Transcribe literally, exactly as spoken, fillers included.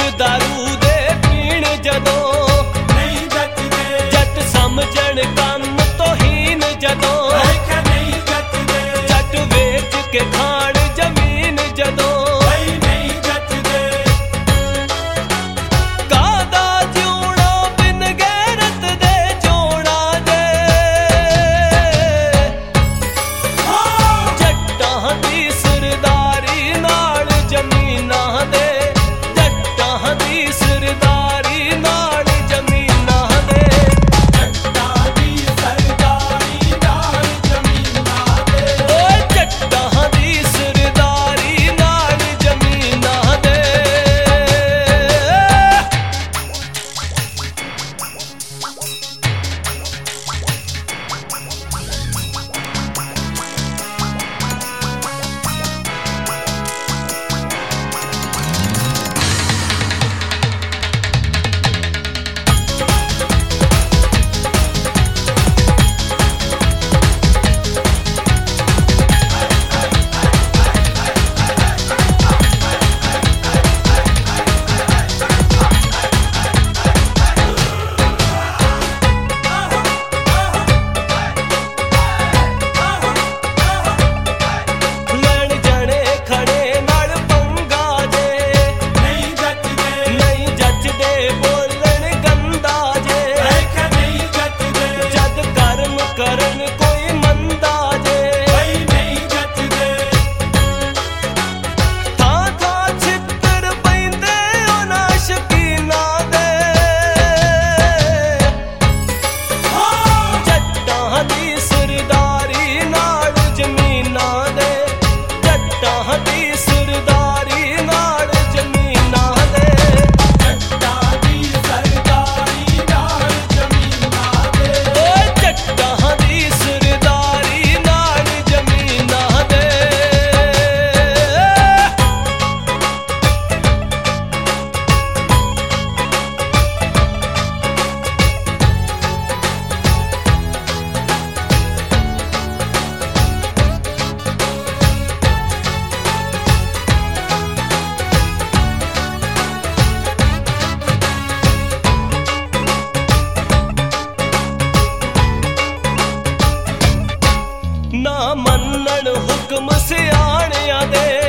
दारू दे पीण जदों नहीं जचदे जट समझण कम तोहीन जदों नहीं जचदे जट वेच के खाण जमीन जदों नहीं जचदे कादा जिउणा बिन गैरत दे जोड़ा दे जट्टां दी सरदारी नाल जमीनां दे जट्टां दी सरदारी नाल जमीनां दे जट्टां दी सरदारी नाल जमीनां दे ओए जट्टां दी सरदारी नाल जमीनां दे ना मन्नण हुक्म सियाणियां दे